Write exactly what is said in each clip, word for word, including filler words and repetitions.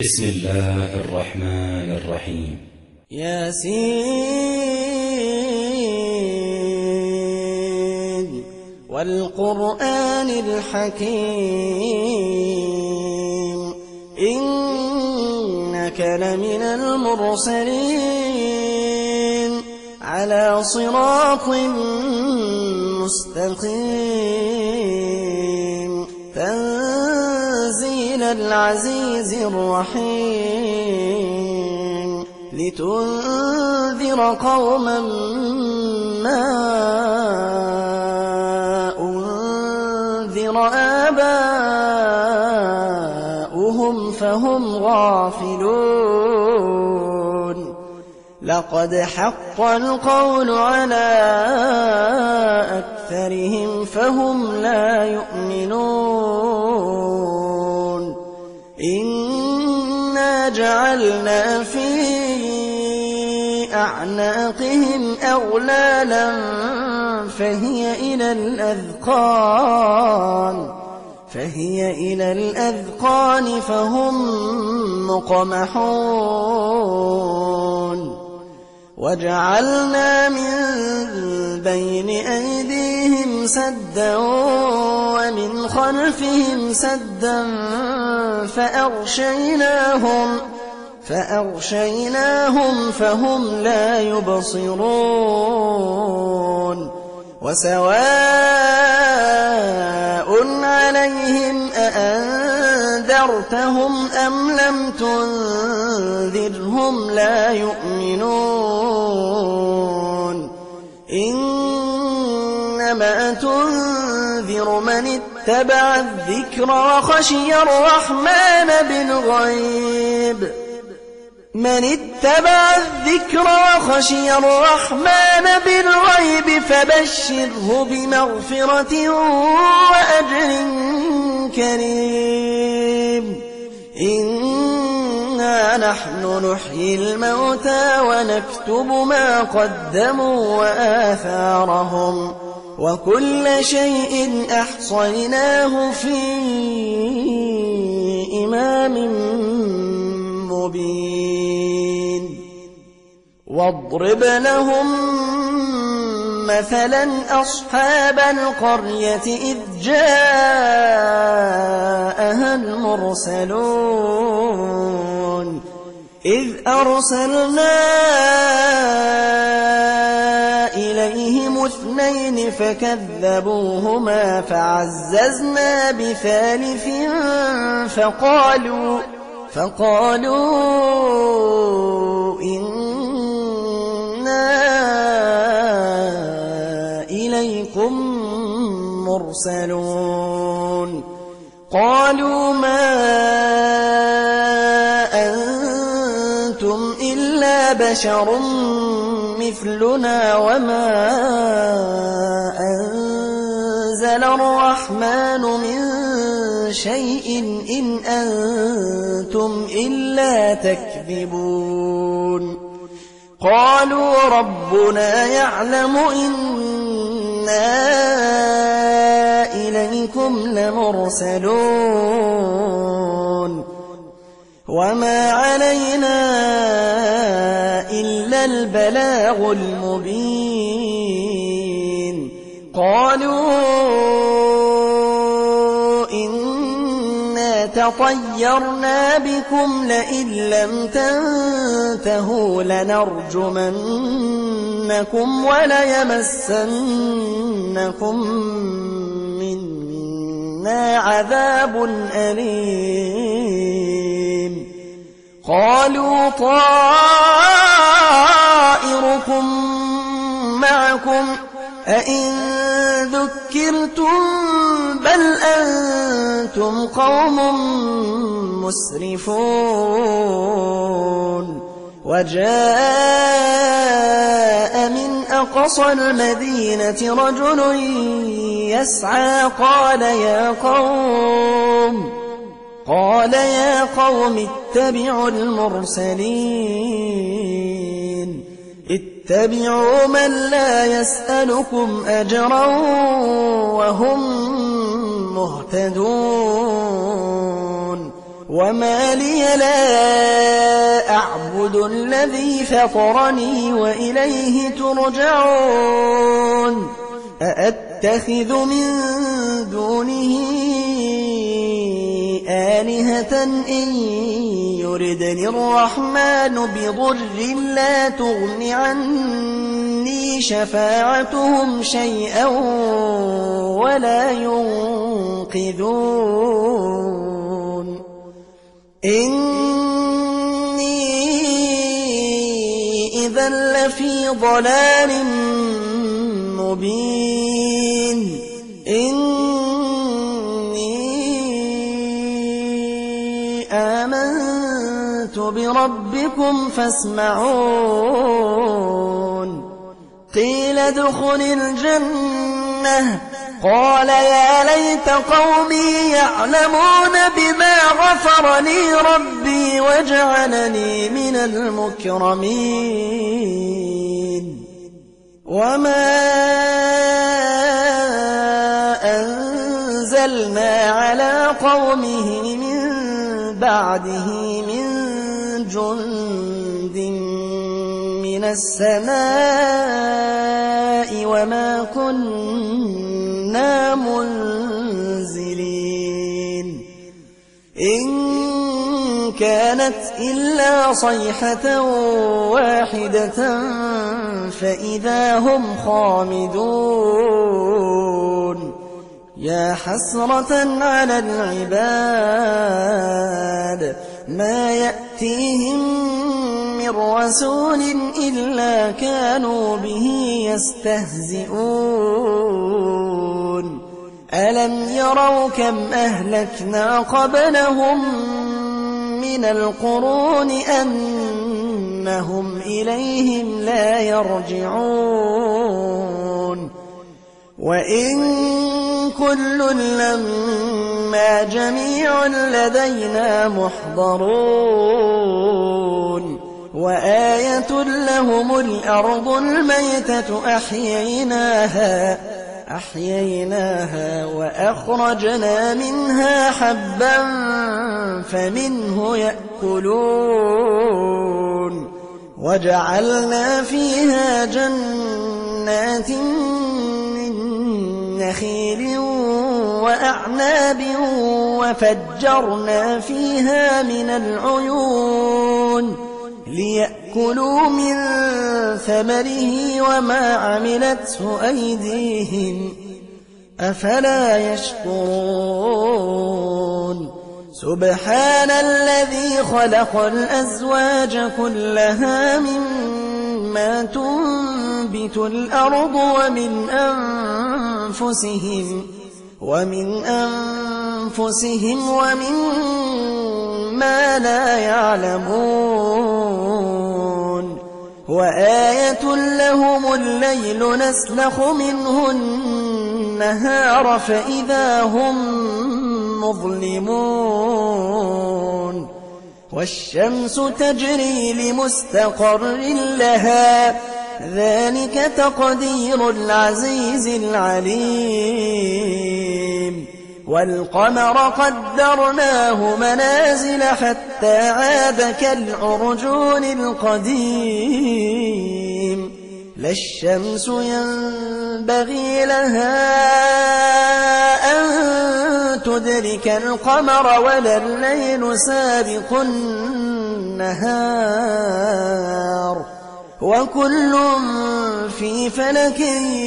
بسم الله الرحمن الرحيم. ياسين والقرآن الحكيم إنك لمن المرسلين على صراط مستقيم تنزيل العزيز الرحيم لتنذر قوما ما أنذر آباؤهم فهم غافلون لقد حق القول على أكثرهم فهم لا يؤمنون إنا جعلنا في أعناقهم أغلالا فهي إلى الأذقان فهي إلى الأذقان فهم مقمحون وجعلنا من بين أيديهم سدا ومن خلفهم سدا فأغشيناهم فأغشيناهم فهم لا يبصرون وسواء عليهم أأنذرتهم أم لم تنذرهم لا يؤمنون إنما تنذر من اتبع الذكر وخشي الرحمن بالغيب من اتبع الذكر وخشي الرحمن بالغيب فبشره بمغفرة وأجر كريم إنا نحن نحيي الموتى ونكتب ما قدموا وآثارهم وكل شيء أحصيناه في إمام مبين واضرب لهم مثلا أصحاب القرية إذ جاءها المرسلون إذ أرسلنا إليهم اثنين فكذبوهما فعززنا بثالث فقالوا فقالوا إنا إليكم مرسلون قالوا ما أنتم إلا بشر مثلنا وما أنزل الرحمن من شيء إن أنتم إلا تكذبون قالوا ربنا يعلم إنا إليكم لمرسلون وما علينا إلا البلاغ المبين قالوا تطيرنا بكم لئن لم تنتهوا لنرجمنكم وليمسنكم منا عذاب أليم قالوا طائركم معكم أئن ذكرتم بل أنتم قوم مسرفون وجاء من أقصى المدينة رجل يسعى قال يا قوم قال يا قوم اتبعوا المرسلين اتبعوا من لا يسألكم أجرا وهم مهتدون وما لي لا أعبد الذي فطرني وإليه ترجعون أأتخذ من دونه آلهة إن يردني الرحمن بضر لا تغن عني شفاعتهم شيئا ولا ينقذون إني إذا لفي ضلال مبين إني آمنت بربكم فاسمعون قيل ادخل الجنة قال يا ليت قومي يعلمون بما غفر لي ربي وجعلني من المكرمين وما أنزلنا على قومه من بعده من جند من السماء وما كنا منزلين إن كانت إلا صيحة واحدة فإذا هم خامدون يا حسرة على العباد ما يأتيهم من رسول إلا كانوا به يستهزئون ألم يروا كم أهلكنا قبلهم من القرون أنهم إليهم لا يرجعون وإن كل لما جميع لدينا محضرون وآية لهم الأرض الميتة أحييناها أحييناها وأخرجنا منها حبا فمنه يأكلون وجعلنا فيها جنات من نخيل وأعناب وفجرنا فيها من العيون ليأكلوا من ثمره وما عملته أيديهم أفلا يشكرون سبحان الذي خلق الأزواج كلها مما تنبت الأرض ومن أنفسهم ومن أنفسهم ومما لا يعلمون وآية لهم الليل نسلخ منه النهار فإذا هم مظلمون والشمس تجري لمستقر لها ذلك تقدير العزيز العليم والقمر قدرناه منازل حتى عاد كالعرجون القديم لا الشمس ينبغي لها أن تدرك القمر ولا الليل سابق النهار وكل في فلك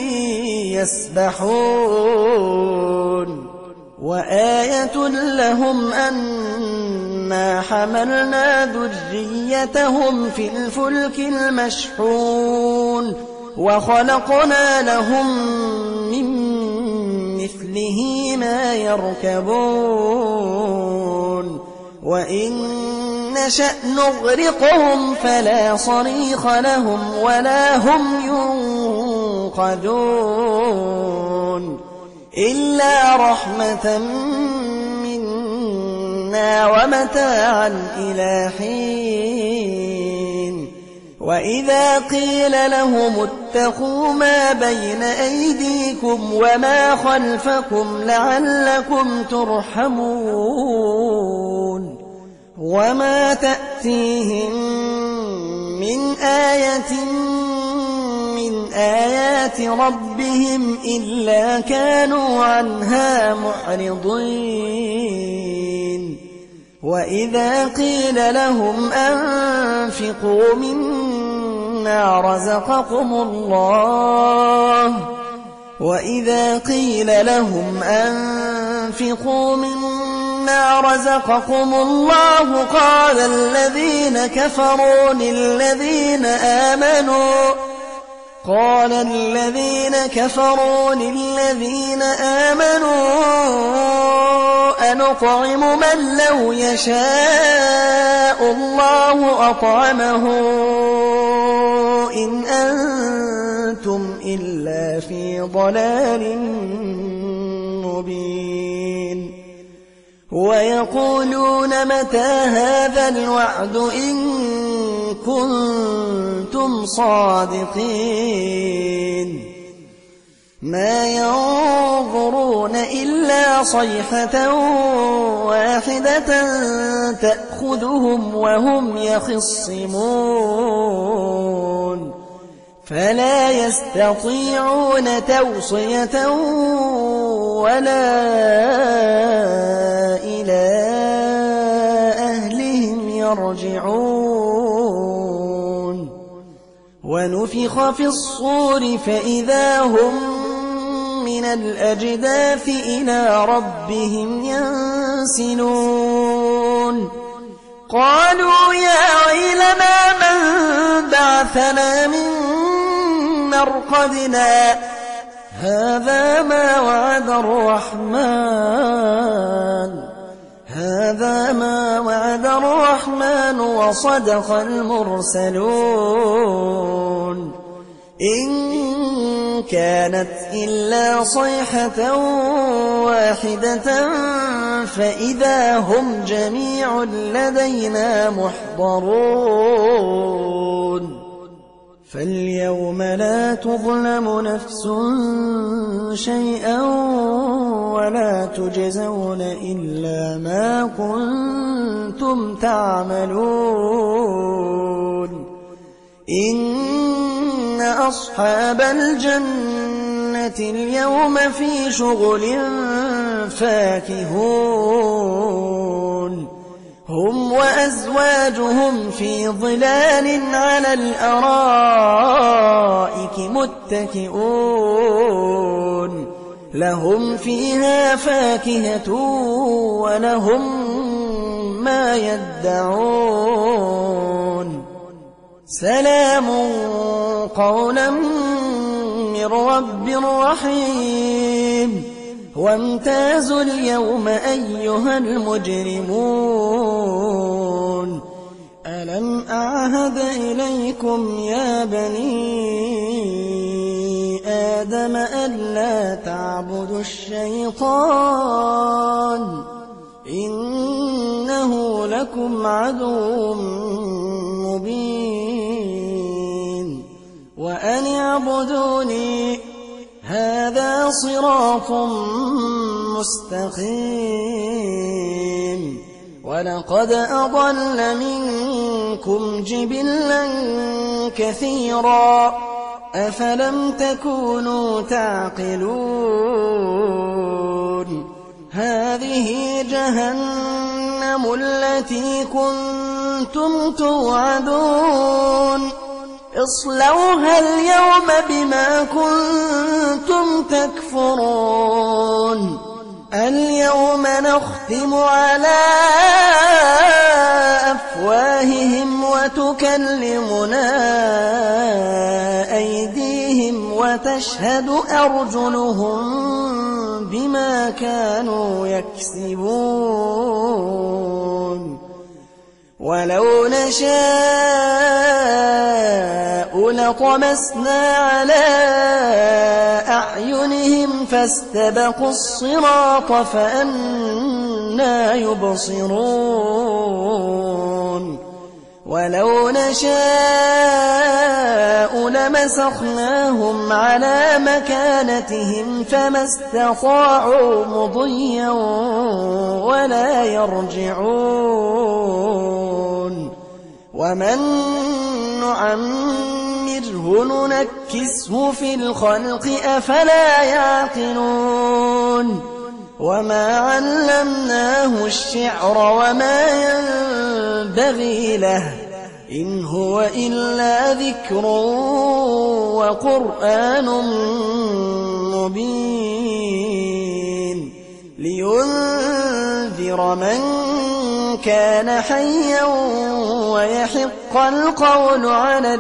يسبحون وآية لهم أنا حملنا ذريتهم في الفلك المشحون وخلقنا لهم من مثله ما يركبون وإن نشأ نغرقهم فلا صريخ لهم ولا هم ينقذون إلا رحمة منا ومتاعا إلى حين وإذا قيل لهم اتقوا ما بين أيديكم وما خلفكم لعلكم ترحمون وما تأتيهم من آية من آيات ربهم إلا كانوا عنها معرضين وإذا قيل لهم أنفقوا مما رزقكم الله وإذا قيل لهم أنفقوا مما رزقكم الله قال الذين كفروا للذين آمنوا قال الذين كفروا للذين آمنوا أنطعم من لو يشاء الله أطعمه إن أنتم إلا في ضلال مبين ويقولون متى هذا الوعد إن كنتم صادقين ما ينظرون إلا صيحة واحدة تأخذهم وهم يخصمون فلا يستطيعون توصية ولا إلى أهلهم يرجعون ونفخ في الصور فإذا هم من الأجداث إلى ربهم ينسلون قالوا يا ويلنا من بعثنا من مرقدنا هذا ما وعد الرحمن هذا ما وعد الرحمن وصدق المرسلون إن كانت إلا صيحة واحدة فإذا هم جميع لدينا محضرون فاليوم لا تظلم نفس شيئا ولا تجزون إلا ما كنتم تعملون إن أصحاب الجنة اليوم في شغل فاكهون هم وأزواجهم في ظلال على الأرائك متكئون لهم فيها فاكهة ولهم ما يدعون سلام قولا من رب رحيم وامتازوا اليوم أيها المجرمون ألم أعهد إليكم يا بني آدم ألا تعبدوا الشيطان إنه لكم عدو مبين وأن اعبدوني هذا صراط مستقيم ولقد أضل منكم جبلا كثيرا أفلم تكونوا تعقلون هذه جهنم التي كنتم توعدون اصلوها اليوم بما كنتم تكفرون اليوم نختم على أفواههم وتكلمنا أيديهم وتشهد أرجلهم بما كانوا يكسبون ولو نشاء لطمسنا على أعينهم فاستبقوا الصراط فأنى يبصرون ولو نشاء ومسخناهم على مكانتهم فما استطاعوا مضيا ولا يرجعون ومن نعمره ننكسه في الخلق أفلا يعقلون وما علمناه الشعر وما ينبغي له إن هو إلا ذكر وقرآن مبين لينذر من كان حيا ويحق القول على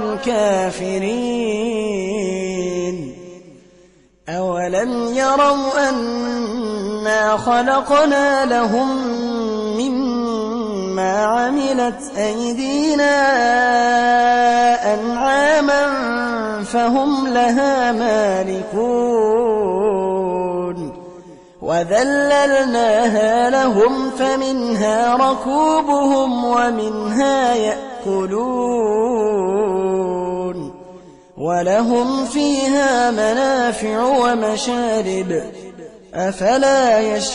الكافرين أولم يروا أنا خلقنا لهم مما عملت أيدينا أنعاما فهم لها مالكون وذللناها لهم فمنها ركوبهم ومنها يأكلون ولهم فيها منافع ومشارب أفلا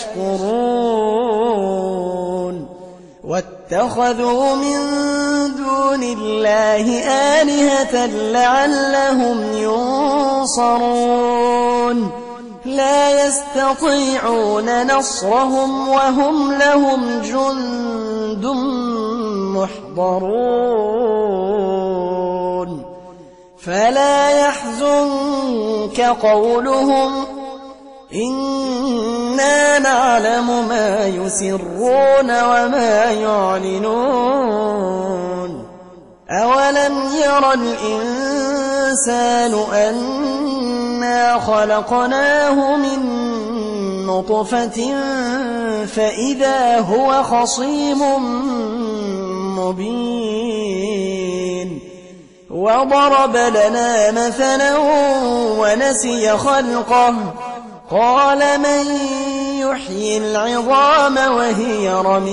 يشكرون واتخذوا من دون الله آلهة لعلهم ينصرون لا يستطيعون نصرهم وهم لهم جند محضرون فلا يحزنك قولهم إنا نعلم ما يسرون وما يعلنون أولم ير الإنسان أنا خلقناه من نطفة فإذا هو خصيم مبين وضرب لنا مثلا ونسي خلقه قال من يحيي العظام وهي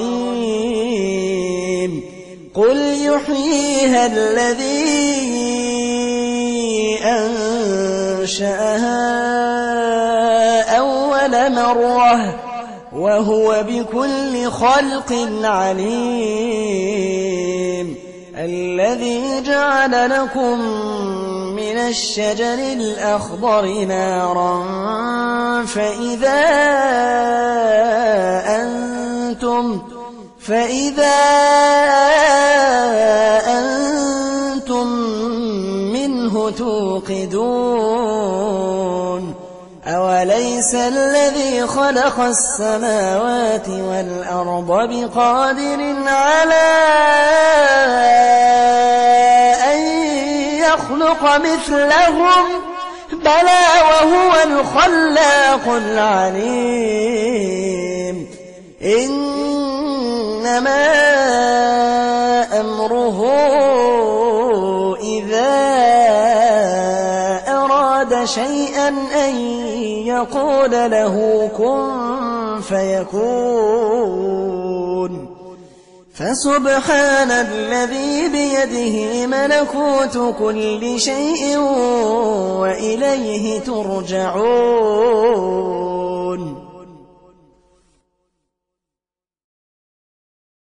رميم قل يحييها الذي أنشأها أول مرة وهو بكل خلق عليم الذي جعل لكم من الشجر الأخضر نارا فإذا أنتم فإذا أنتم منه توقدون أوليس الذي خلق السماوات والأرض بقادر على أن يخلق مثلهم بلى وهو الخلاق العليم إنما أمره إذا أراد شيئا أن يقول له كن فيكون فسبحان الذي بيده ملكوت كل شيء وإليه ترجعون